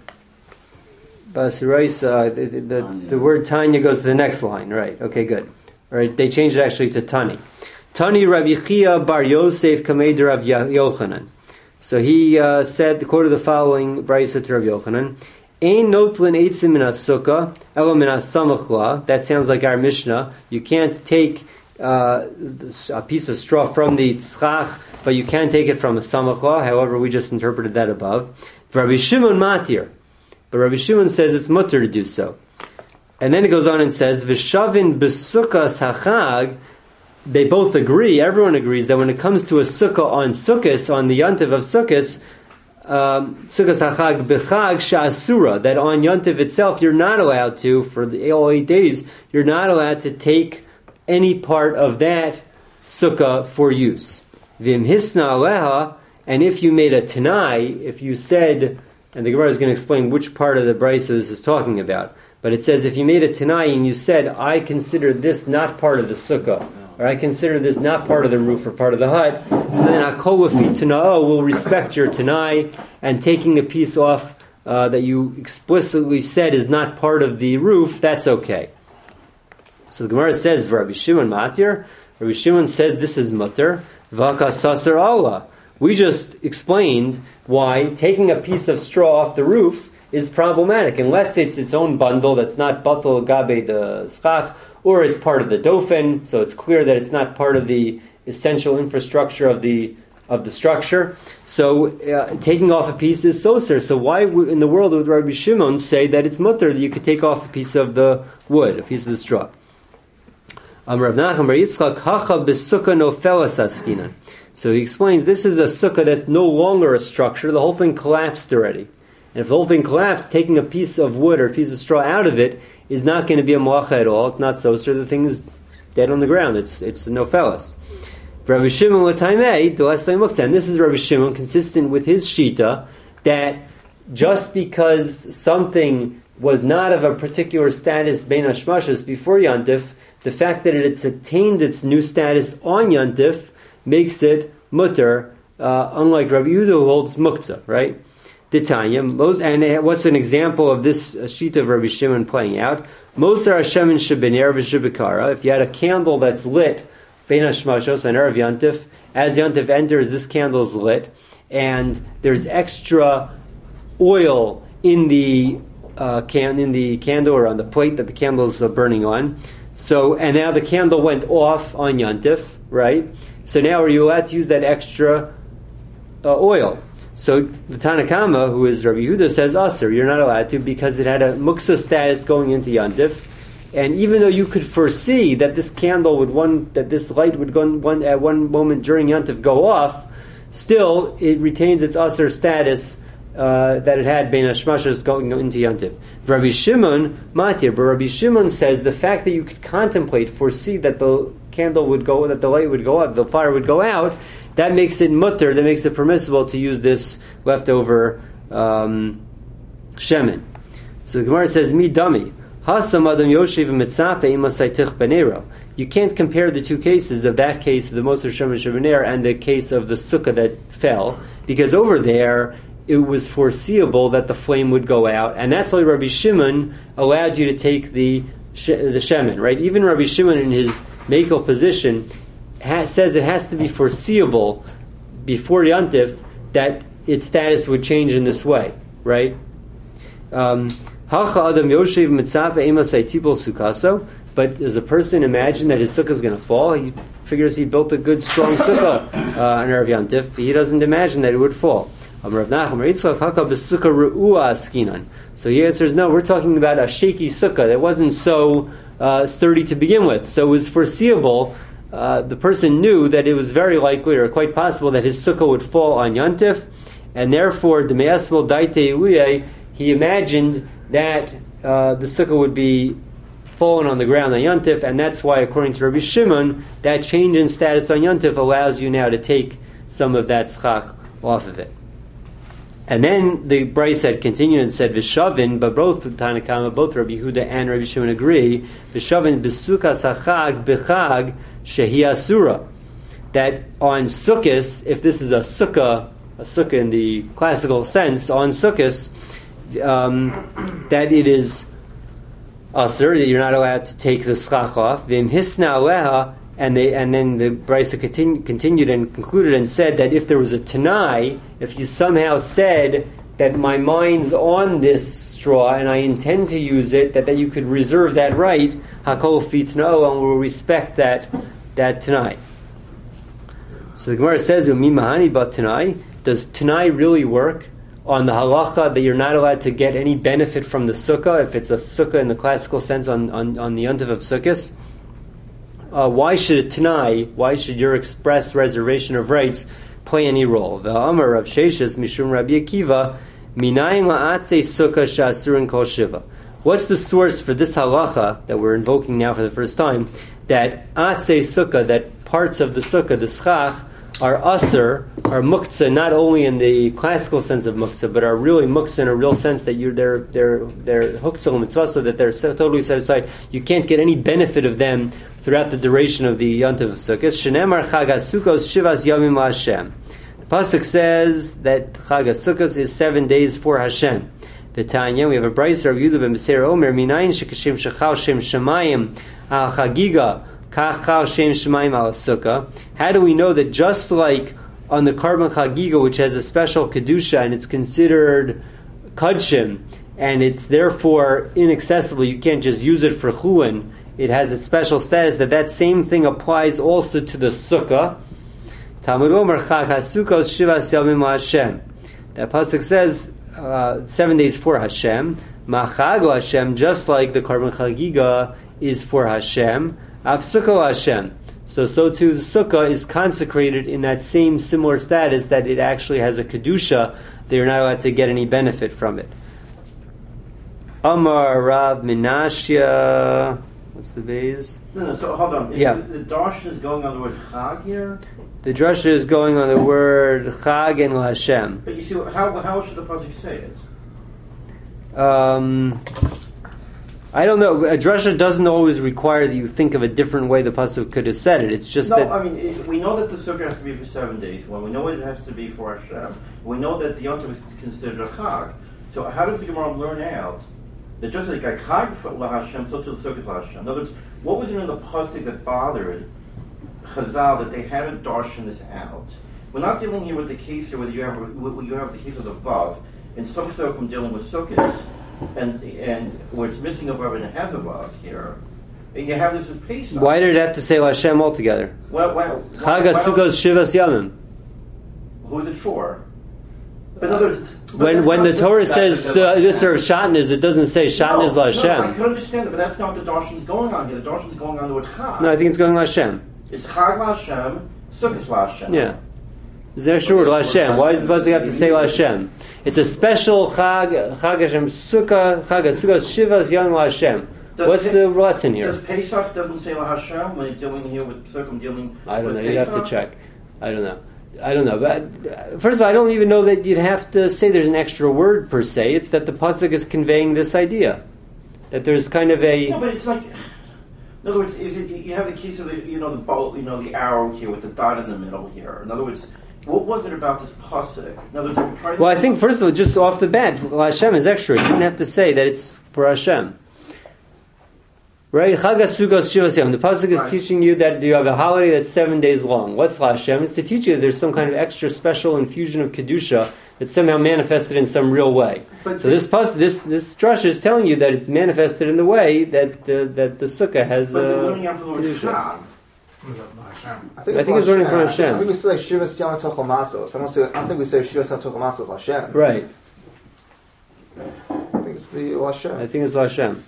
word Tanya goes to the next line, right? Okay, good. All right, they changed it actually to Tani. Tani Rabbi Chia bar Yosef Kamei de Rav Yochanan. So he quoted the following brayso to Rav Yochanan: Ein notlin eitzim min hasukah elo min hasamachla. That sounds like our Mishnah. You can't take a piece of straw from the tzchach, but you can take it from a samachla. However, we just interpreted that above. Rabbi Shimon matir, but Rabbi Shimon says it's mutter to do so. And then it goes on and says, V'shavin b'sukas hachag. They both agree, everyone agrees, that when it comes to a sukkah on Sukkos, on the Yontiv of Sukkos, Sukkos hachag b'chag sha'asura, that on Yontiv itself, you're not allowed to, for all 8 days, you're not allowed to take any part of that sukkah for use. V'im hisna aleha, and if you made a tanai, if you said, and the Gemara is going to explain which part of the brayso this is talking about, but it says if you made a tanai and you said, I consider this not part of the sukkah, or I consider this not part of the roof or part of the hut, so then hakolafi tana'o will respect your tanai, and taking a piece off that you explicitly said is not part of the roof, that's okay. So the Gemara says, Rabbi Shimon matir, Rabbi Shimon says this is mutter, v'aka sasar Allah. We just explained why taking a piece of straw off the roof is problematic, unless it's its own bundle that's not batel gabe the schach, or it's part of the dofen, so it's clear that it's not part of the essential infrastructure of the structure. So taking off a piece is soser. So why in the world would Rabbi Shimon say that it's mutter that you could take off a piece of the wood, a piece of the straw? Rav Nachman bar Yitzchak hacha b'sukkah nofelas askinan. So he explains this is a sukkah that's no longer a structure. The whole thing collapsed already. And if the whole thing collapsed, taking a piece of wood or a piece of straw out of it is not going to be a malacha at all. It's not soser. The thing is dead on the ground. It's nofelas. Rabbi Shimon l'taimei d'lesei muktzah. And this is Rabbi Shimon consistent with his shita that just because something was not of a particular status bein hashmashos before Yantif, the fact that it's attained its new status on Yantif makes it mutter, unlike Rabbi Yehuda who holds muktzah, right? Titania, and what's an example of this sheet of Rabbi Shimon playing out? Mosar Hashem in Shabiner v'Shibikara. If you had a candle that's lit, Bein Hashmashos on Erev Yantif, as Yantif enters, this candle is lit, and there's extra oil in the candle or on the plate that the candle is burning on. So, and now the candle went off on Yantif, right? So now are you allowed to use that extra oil? So the Tanakama, who is Rabbi Yehuda, says Aser, you're not allowed to, because it had a muksa status going into Yantif. And even though you could foresee that this candle that this light would go at one moment during Yantif go off, still it retains its Aser status that it had Bein Hashmashas going into Yantif. Rabbi Shimon Matir, but Rabbi Shimon says the fact that you could foresee that the candle would go, that the light would go out, the fire would go out, that makes it mutter, that makes it permissible to use this leftover shemen. So the Gemara says, Mi dami, hasam adam yoshev mitzape imasaitich benero. You can't compare the two cases of that case of the Moser Shemen Shebener and the case of the sukkah that fell, because over there it was foreseeable that the flame would go out, and that's why Rabbi Shimon allowed you to take the shemen, right? Even Rabbi Shimon in his Mekel position says it has to be foreseeable before Yantif that its status would change in this way, right? But does a person imagine that his sukkah is going to fall? He figures he built a good, strong sukkah on Erev Yantif. He doesn't imagine that it would fall. So he answers, no, we're talking about a shaky sukkah that wasn't so sturdy to begin with. So it was foreseeable. The person knew that it was very likely or quite possible that his sukkah would fall on Yantif, and therefore, he imagined that the sukkah would be fallen on the ground on Yantif, and that's why, according to Rabbi Shimon, that change in status on Yantif allows you now to take some of that tzchak off of it. And then the Bryce had continued and said, Vishavin, but both Tanakama, both Rabbi Yehuda and Rabbi Shimon agree, Vishavin b'sukas hachag b'chag shehi asura. That on Sukkos, if this is a sukkah in the classical sense, on Sukkos, that it is asur, that you're not allowed to take the schach off. V'im hisna aleha, and then the Brisa continued and concluded and said that if there was a Tanai, if you somehow said that my mind's on this straw and I intend to use it, that you could reserve that right, Hakol Fitno, and will respect that Tanai. So the Gemara says, Umi Mahani ba Tanai, does Tanai really work on the halacha that you're not allowed to get any benefit from the sukkah, if it's a sukkah in the classical sense on the Yontiv of Sukkos? Why should a Tanai, why should your express reservation of rights play any role? V'amar Rav Sheshes Mishum Rabbi Akiva Minayin la'atzei sukkah sha'asurin kol shiva. What's the source for this halacha that we're invoking now for the first time, that atzei sukkah, that parts of the sukkah, the schach, are asur, are muktzah, not only in the classical sense of muktzah, but are really muktzah in a real sense that they're huktzah mitzvah, so that they're totally set aside. You can't get any benefit of them throughout the duration of the Yontiv of Sukkot. Shenemar Chag HaSukkos Shivas Yomim LaHashem. The pasuk says that Chag HaSukkos is 7 days for Hashem. V'tanya, we have a brayso of Yehuda ben Beseir Omer, Minayin shekashem shechal shem shemayim al chagiga kachal shem shemayim al sukkah. How do we know that just like on the Karban Chagiga, which has a special kedusha and it's considered kadshim, and it's therefore inaccessible, you can't just use it for chulin, it has its special status, that same thing applies also to the sukkah. Talmud Omer Chag HaSukkos Shivas Yomim LaHashem. That pasuk says 7 days for Hashem. Machag Hashem, just like the Karban Chagiga is for Hashem. Av Sukkah Hashem. So too the sukkah is consecrated in that same similar status, that it actually has a kedusha. They are not allowed to get any benefit from it. Amar Rav Menashia. What's the vase? No, so hold on. The darshan is going on the word chag here? The drasha is going on the word chag and Hashem. But you see, how should the pasuk say it? I don't know. A drasha doesn't always require that you think of a different way the pasuk could have said it. It's just we know that the sukkah has to be for 7 days. Well, we know it has to be for Hashem. We know that the Yom Tov is considered a chag. So how does the Gemara learn out that just like a chag for Hashem, so to the sukkah for Hashem? In other words, what was in the pasuk that bothered Chazal that they haven't darshan this out? We're not dealing here with the case here whether you have the case of the vav. In some circum dealing with sukkahs, and where it's missing a vav and it has a vav here, and you have this as Pesach. Why did it have to say Hashem altogether? Well, Chag HaSukkos Shivas Yamim. Who is it for? But in other words, when the Torah says this or Shatnez, it doesn't say Shatnez La No, I Hashem. can understand that, but that's not what the Darshan's going on here. The Darshan's going on to what Chag. No, I think it's going La Hashem. It's Chag La Hashem, Sukkot La Hashem. Yeah. There's an extra word, La Hashem. Why does the pasuk have to say La Hashem? It's a special Chag Hashem Sukkah, Chag HaSukkos Shivas Young La Hashem. What's the lesson here? Does Pesach doesn't say La Hashem when you're dealing here with Sukkah, dealing I don't know. with You'd have to Pesach? check. I don't know. But first of all, I don't even know that you'd have to say there's an extra word per se. It's that the pasuk is conveying this idea that there's kind of a. No, but it's like, in other words, is it you have the case of the the bolt, the arrow here with the dot in the middle here. In other words, what was it about this pasuk? In other words, I'm trying to. Well, I think first of all, just off the bat, La Hashem is extra. You didn't have to say that it's for Hashem. Right? Chag HaSukkos Shivas Yom. The pasuk is teaching you that you have a holiday that's 7 days long. What's La Hashem? It's to teach you that there's some kind of extra special infusion of Kedusha that's somehow manifested in some real way. But so this drush is telling you that it's manifested in the way that the sukkah has But they're learning out from the word Kedusha. Chag. I think I think it's learning from I Hashem. think we say Shivas Yom Tochel Masos. I don't think we say Shivas Yom Tochel Masos Hashem. Right. I think it's the Hashem. I think it's La Hashem.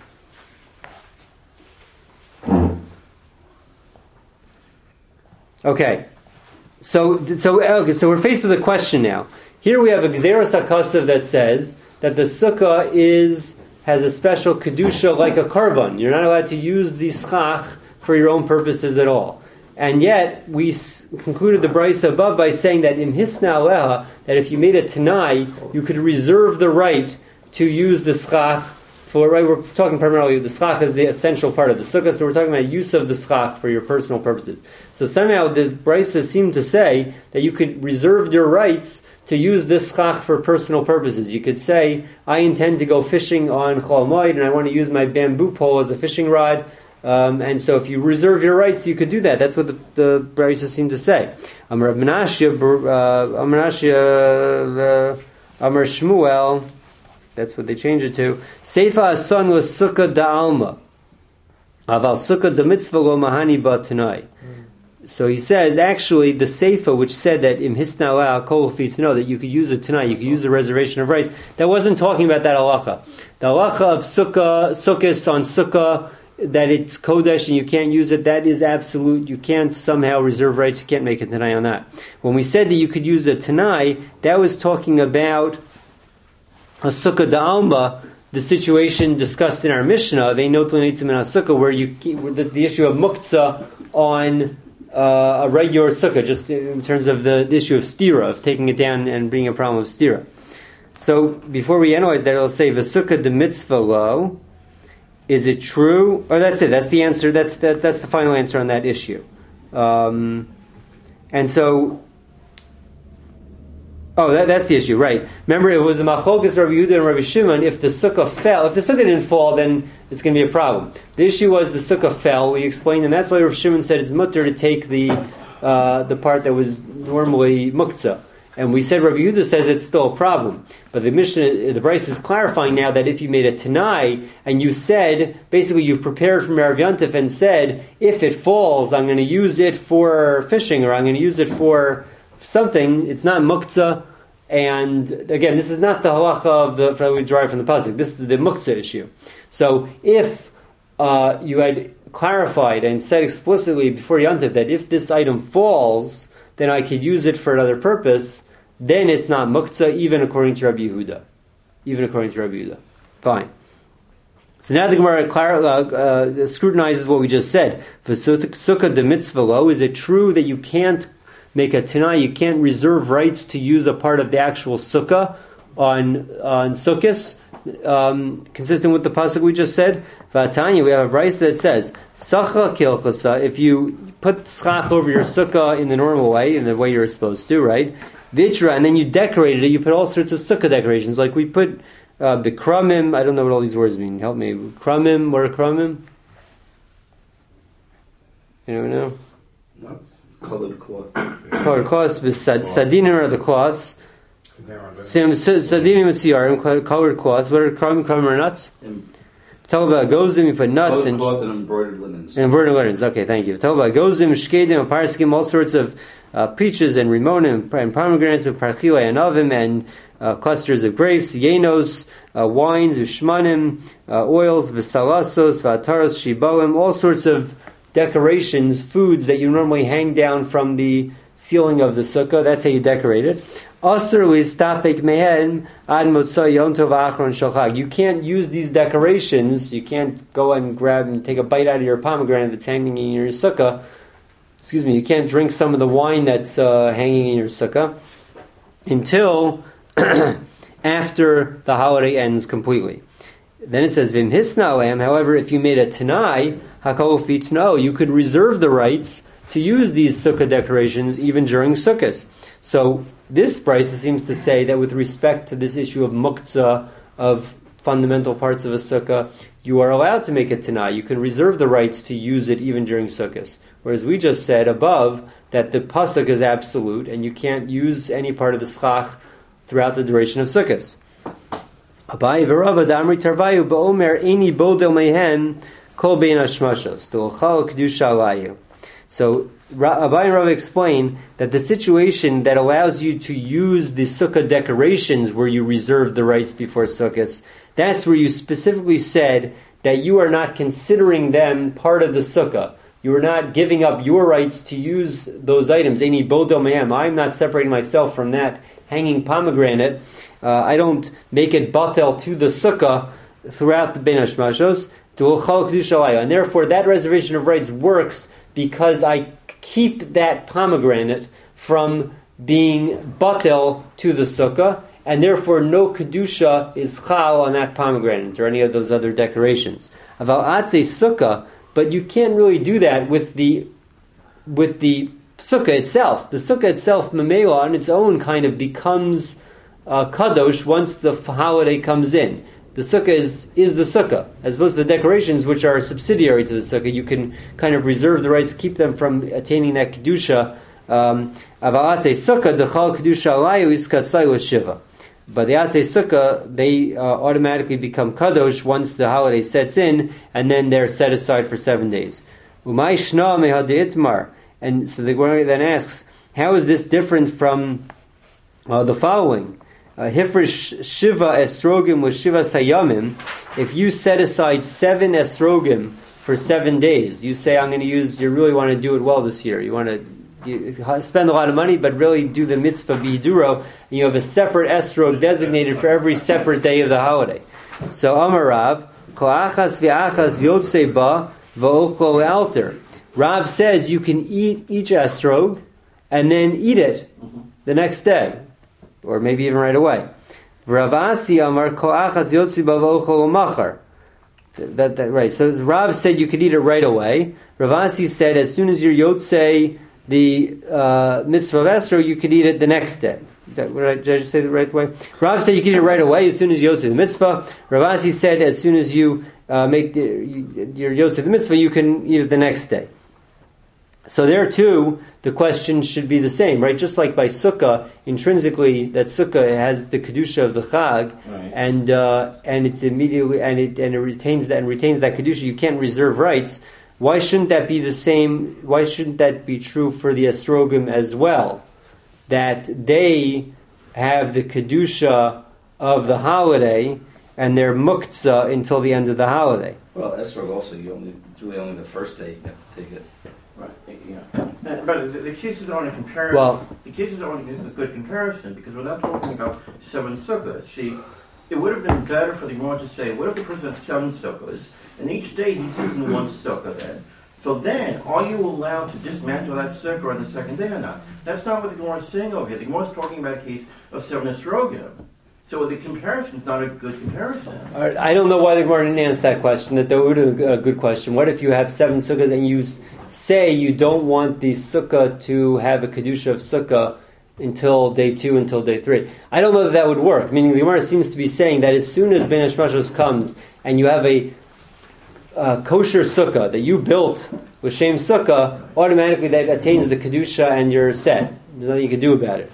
Okay. So we're faced with a question now. Here we have a Gzeros HaKasav that says that the sukkah has a special kedusha like a korban. You're not allowed to use the schach for your own purposes at all. And yet we concluded the brisa above by saying that in hisna aleha, that if you made a tanai, you could reserve the right to use the schach for. Right, we're talking primarily the schach is the essential part of the sukkah, so we're talking about use of the schach for your personal purposes. So somehow the brisa seemed to say that you could reserve your rights to use this schach for personal purposes. You could say, I intend to go fishing on Chol Moed, and I want to use my bamboo pole as a fishing rod. And so if you reserve your rights, you could do that. That's what the brisa seemed to say. Amar Menashia, Amar Shmuel, that's what they changed it to. Seifa Asan was Sukkah Da'alma. Aval Sukkah da Mitzvah lo Mahani ba Tanai. So he says, actually, the Seifa, which said that im hisna la kol fitno, that you could use it tonight, you could use a reservation of rights, that wasn't talking about that halacha. The halacha of sukkahs on sukkah, that it's kodesh and you can't use it, that is absolute. You can't somehow reserve rights, you can't make a tanai on that. When we said that you could use the tanai, that was talking about a sukkah da'alma, the situation discussed in our Mishnah of Einot L'Nitzim in a sukkah, where the issue of muktzah on a regular sukkah, just in terms of the issue of stira, of taking it down and bringing a problem of stira. So before we analyze that, it'll say v'sukkah de mitzvah lo. Is it true? Or that's it. That's the answer. That's the final answer on that issue. And so. Oh, that's the issue, right? Remember, it was a machlokes Rabbi Yehuda and Rabbi Shimon. If the sukkah fell, if the sukkah didn't fall, then it's going to be a problem. The issue was the sukkah fell. We explained, and that's why Rabbi Shimon said it's mutter to take the part that was normally muktzah. And we said Rabbi Yehuda says it's still a problem. But the Mishnah, the Bryce is clarifying now that if you made a tanai and you said, basically you've prepared from Erev Yontif and said, if it falls, I'm going to use it for fishing or I'm going to use it for something, it's not muktzah. And again, this is not the halacha that we derive from the pasuk. This is the muktzah issue. So if you had clarified and said explicitly before Yontif that if this item falls, then I could use it for another purpose, then it's not muktzah, even according to Rabbi Yehuda. Even according to Rabbi Yehuda. Fine. So now the Gemara scrutinizes what we just said. For sukkah de mitzvah lo, is it true that you can't make a tanai, you can't reserve rights to use a part of the actual sukkah on sukkahs, consistent with the pasuk we just said? V'atanya, we have a brayso that says, Sacha kilchasa, if you put schach over your sukkah in the normal way, in the way you're supposed to, right? Vitra, and then you decorated it, you put all sorts of sukkah decorations, like we put bikramim, I don't know what all these words mean, help me. Kramim, what are kramim? Anyone know? Colored cloth. Colored cloths, sadinim are the cloths. Sadinim and siyarim, colored cloths. What are kramim? Kramim are nuts? Tell about gozim, you put nuts and cloth and embroidered linens. And embroidered linens. Okay, thank you. Tell about gozim, shkedim, and parskim, all sorts of peaches and rimonim and pomegranates and parchilei and ovim and clusters of grapes, yenos, wines, ushmanim, oils, visalasos, vataros, shibolim, all sorts of decorations, foods that you normally hang down from the ceiling of the sukkah. That's how you decorate it. You can't use these decorations. You can't go and grab and take a bite out of your pomegranate that's hanging in your sukkah. Excuse me, you can't drink some of the wine that's hanging in your sukkah until after the holiday ends completely. Then it says, Vim hisna, however, if you made a tanai, you could reserve the rights to use these sukkah decorations even during sukkahs. So this brisa seems to say that with respect to this issue of muktzah, of fundamental parts of a sukkah, you are allowed to make a tanai. You can reserve the rights to use it even during sukkahs. Whereas we just said above that the pasuk is absolute and you can't use any part of the schach throughout the duration of sukkahs. Abai v'Rava d'amri tarvayu ba'omer eni bodel mehen kol bein hashmashos d'olchal kedusha alayu. So Abai and Rava explain that the situation that allows you to use the sukkah decorations where you reserve the rights before sukkahs, that's where you specifically said that you are not considering them part of the sukkah. You are not giving up your rights to use those items. Any bodel mehem. I'm not separating myself from that hanging pomegranate. I don't make it batel to the sukkah throughout the Bein Hashmashos. And therefore that reservation of rights works because I keep that pomegranate from being batel to the sukkah, and therefore no kedusha is chal on that pomegranate or any of those other decorations. Aval atze sukkah, but you can't really do that with the sukkah itself. The sukkah itself, memela, on its own kind of becomes kadosh once the holiday comes in. The sukkah is the sukkah, as opposed to the decorations which are subsidiary to the sukkah. You can kind of reserve the rights, keep them from attaining that kedusha. Avalate sukkah dechal kedusha alayu iskatzai shiva. But the Atzei Sukkah, they automatically become kadosh once the holiday sets in, and then they're set aside for 7 days. Umay shna mehad itmar. And so the Gemara then asks, how is this different from the following? Hifresh shiva esrogim with shiva sayamim. If you set aside 7 esrogim for 7 days, you say, I'm going to use, you really want to do it well this year. You want to spend a lot of money, but really do the mitzvah b'hiduro, and you have a separate esrog designated for every separate day of the holiday. So Amarav, ko achas v'achas yotzei ba v'ochlo alter. Rav says you can eat each esrog and then eat it the next day, or maybe even right away. V'Ravasi amar ko achas yotzei ba v'ochlo machar. That right. So Rav said you could eat it right away. Ravasi said as soon as you're yotzei the mitzvah of esrog, you could eat it the next day. Did I just say the right way? Rav said you can eat it right away as soon as you yotzei the mitzvah. Ravasi said as soon as you make your yotzei the mitzvah, you can eat it the next day. So there too, the question should be the same, right? Just like by sukkah, intrinsically that sukkah has the kedusha of the chag, right. and it's immediately and it retains that kedusha. You can't reserve rights. Why shouldn't that be the same? Why shouldn't that be true for the esrogim as well? That they have the kedusha of the holiday and they're muktzah until the end of the holiday. Well, esrog also, it's really only the first day you have to take it. Right. Yeah. But the cases aren't a comparison. Well, the cases aren't a good comparison because we're not talking about 7 sukkahs. See, it would have been better for the Gemara to say, what if the person has 7 sukkahs, and each day he sits in one sukkah then? So then, are you allowed to dismantle that sukkah on the second day or not? That's not what the Gemara is saying over here. The Gemara is talking about a case of 7 esrogim. So the comparison is not a good comparison. I don't know why the Gemara didn't answer that question. That would be a good question. What if you have 7 sukkahs and you say you don't want the sukkah to have a kedusha of sukkah until day 2, until day 3? I don't know that would work. Meaning the Gemara seems to be saying that as soon as Bein Hashmashos comes and you have a kosher sukkah that you built with Shem sukkah, automatically that attains the kedusha and you're set. There's nothing you can do about it.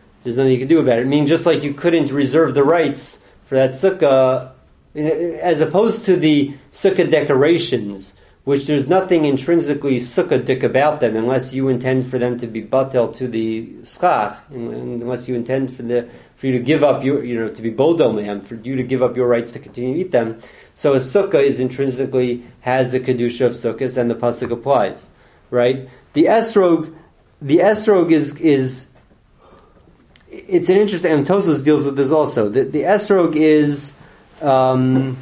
I mean, just like you couldn't reserve the rights for that sukkah, as opposed to the sukkah decorations, which there's nothing intrinsically sukkah-dik about them, unless you intend for them to be batel to the schach, unless you intend for you to give up your, to be boldel mehem, for you to give up your rights to continue to eat them. So a sukkah is intrinsically has the kedusha of sukkahs, and the pasuk applies, right? The esrog is it's an interesting, and Tosfos deals with this also. The esrog is, I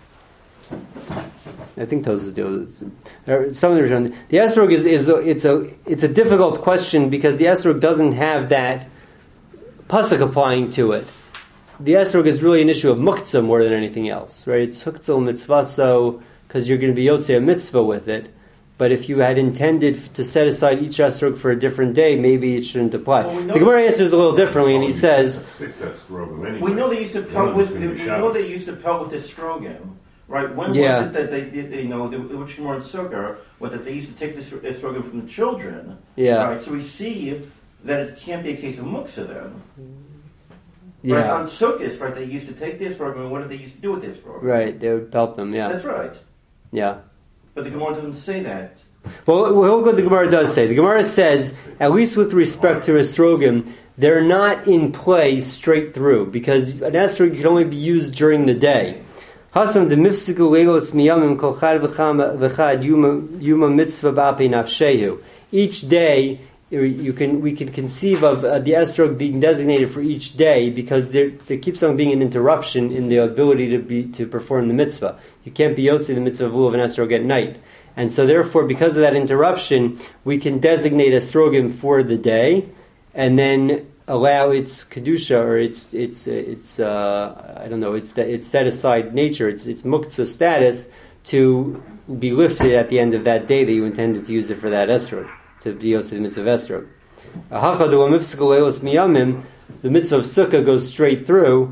think Tosfos deals with it. Some of the esrog it's a difficult question because the esrog doesn't have that pasuk applying to it. The esrog is really an issue of muktzah more than anything else, right? It's huktzah mitzvah, so because you're going to be yotzei a mitzvah with it. But if you had intended to set aside each esrog for a different day, maybe it shouldn't apply. Well, the Gemara answers a little differently, and he says, "We know they used to pelt with. We know they used to pelt with estrogen, right? When was it that they know which more in sukkah, was that they used to take this estrogen from the children? Yeah. Right. So we see that it can't be a case of muktzah then. Yeah. Right, on sukkahs, right? They used to take this program, and what did they used to do with this program? Right, they would pelt them. Yeah. That's right. Yeah. But the Gemara doesn't say that. Well, look what the Gemara does say. The Gemara says, at least with respect to esrogim, they're not in play straight through, because an esrog can only be used during the day. Hasam de mifsiku leilos miyamim kol chad v'chad yuma mitzvah b'apei nafshehu. Each day, we can conceive of the esrog being designated for each day because there keeps on being an interruption in the ability to perform the mitzvah. You can't be yotzei the mitzvah of lulav and esrog at night, and so therefore, because of that interruption, we can designate esrogim for the day, and then allow its kedusha or its its set aside nature, its muktzah status to be lifted at the end of that day that you intended to use it for that esrog. To be yotzei the mitzvah of esrog. The mitzvah of sukkah goes straight through.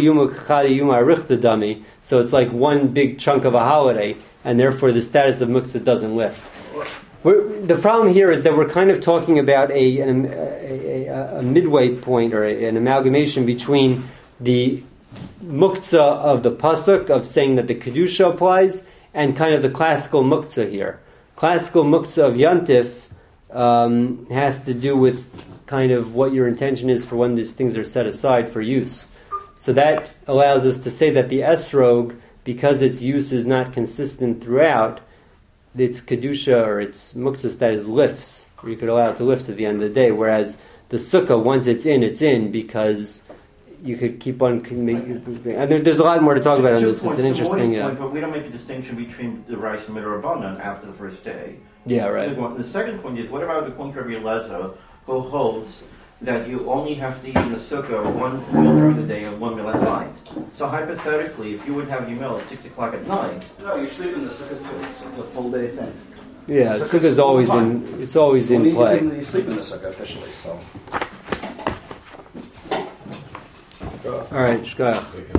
So it's like one big chunk of a holiday, and therefore the status of mitzvah doesn't lift. The problem here is that we're kind of talking about a midway point or an amalgamation between the muktzah of the pasuk of saying that the kedusha applies and kind of the classical muktzah here. Classical muktzah of yantif has to do with kind of what your intention is for when these things are set aside for use. So that allows us to say that the esrog, because its use is not consistent throughout, its kedusha or its muktzah status lifts, or you could allow it to lift at the end of the day, whereas the sukkah, once it's in because you could keep on... And there's a lot more to talk about on this. It's an interesting... Point, but we don't make a distinction between the rice and midrabanan after the first day. Yeah, right. The second point is, what about the point of Rabbi Eliezer, who holds that you only have to eat in the sukkah one meal during the day and one meal at night? So hypothetically, if you would have your meal at 6 o'clock at night... No, you sleep in the sukkah too. It's a full day thing. Yeah, sukkah's always in play. You sleep in the sukkah officially, so... All right, shkoyach.